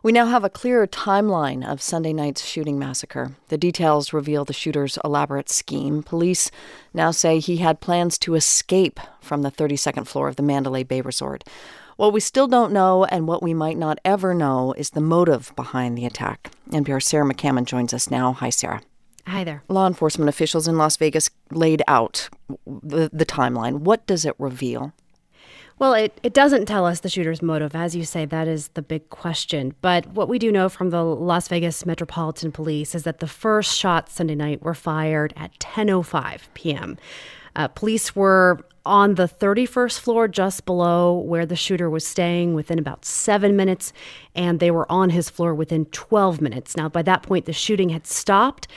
We now have a clearer timeline of Sunday night's shooting massacre. The details reveal the shooter's elaborate scheme. Police now say he had plans to escape from the 32nd floor of the Mandalay Bay Resort. What we still don't know, and what we might not ever know, is the motive behind the attack. NPR's Sarah McCammon joins us now. Hi, Sarah. Hi there. Law enforcement officials in Las Vegas laid out the timeline. What does it reveal? Well, it doesn't tell us the shooter's motive. As you say, that is the big question. But what we do know from the Las Vegas Metropolitan Police is that the first shots Sunday night were fired at 10:05 p.m. Police were on the 31st floor, just below where the shooter was staying, within about 7 minutes, and they were on his floor within 12 minutes. Now, by that point, the shooting had stopped,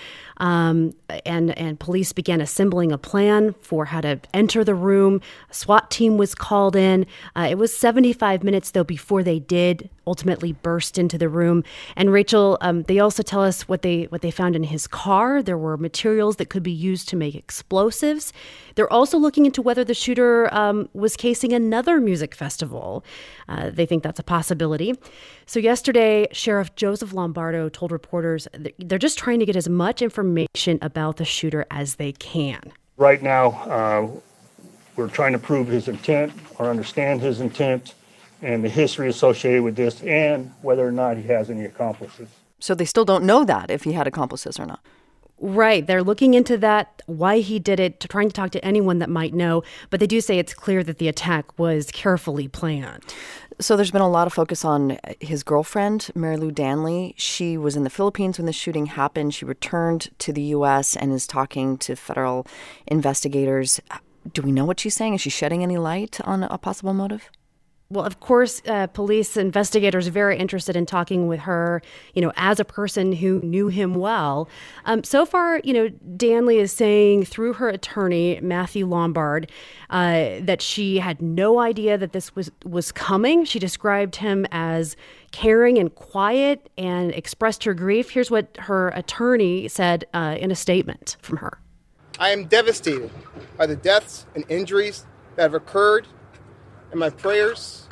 and police began assembling a plan for how to enter the room. A SWAT team was called in. It was 75 minutes, though, before they did ultimately burst into the room. And Rachel, they also tell us what they found in his car. There were materials that could be used to make explosives. They're also looking into whether the shooter was casing another music festival. They think that's a possibility. So yesterday, Sheriff Joseph Lombardo told reporters they're just trying to get as much information about the shooter as they can. Right now, we're trying to prove his intent or understand his intent and the history associated with this and whether or not he has any accomplices. So they still don't know that, if he had accomplices or not. Right. They're looking into that, why he did it, trying to talk to anyone that might know. But they do say it's clear that the attack was carefully planned. So there's been a lot of focus on his girlfriend, Mary Lou Danley. She was in the Philippines when the shooting happened. She returned to the U.S. and is talking to federal investigators. Do we know what she's saying? Is she shedding any light on a possible motive? Well, of course, police investigators are very interested in talking with her, as a person who knew him well. So far, Danley is saying through her attorney, Matthew Lombard, that she had no idea that this was coming. She described him as caring and quiet and expressed her grief. Here's what her attorney said in a statement from her. I am devastated by the deaths and injuries that have occurred, and my prayers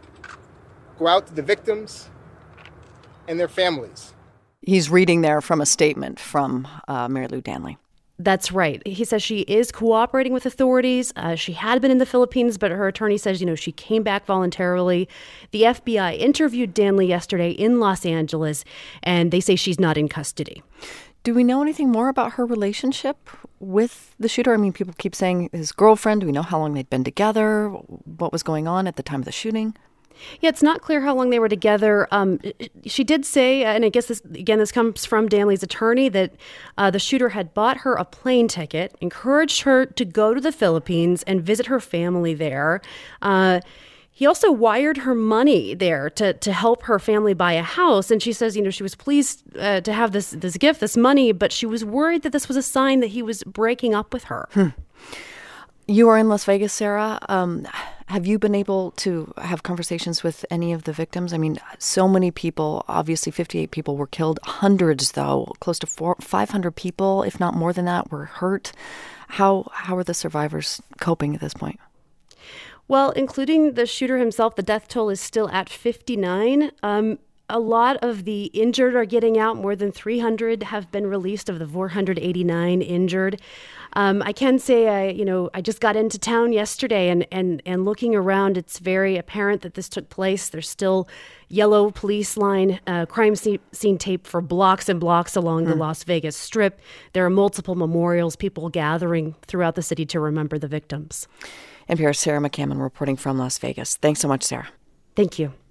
go out to the victims and their families. He's reading there from a statement from Mary Lou Danley. That's right. He says she is cooperating with authorities. She had been in the Philippines, but her attorney says, she came back voluntarily. The FBI interviewed Danley yesterday in Los Angeles, and they say she's not in custody. Do we know anything more about her relationship with the shooter? I mean, people keep saying his girlfriend. Do we know how long they'd been together? What was going on at the time of the shooting? Yeah, it's not clear how long they were together. She did say, and I guess this comes from Danley's attorney, that the shooter had bought her a plane ticket, encouraged her to go to the Philippines and visit her family there. He also wired her money there to help her family buy a house. And she says, she was pleased to have this gift, this money, but she was worried that this was a sign that he was breaking up with her. You are in Las Vegas, Sarah. Have you been able to have conversations with any of the victims? I mean, so many people, obviously 58 people were killed. Hundreds, though, close to 500 people, if not more than that, were hurt. How are the survivors coping at this point? Well, including the shooter himself, the death toll is still at 59. A lot of the injured are getting out. More than 300 have been released of the 489 injured. I can say, I just got into town yesterday and looking around, it's very apparent that this took place. There's still yellow police line crime scene tape for blocks and blocks along the Las Vegas Strip. There are multiple memorials, people gathering throughout the city to remember the victims. NPR's Sarah McCammon reporting from Las Vegas. Thanks so much, Sarah. Thank you.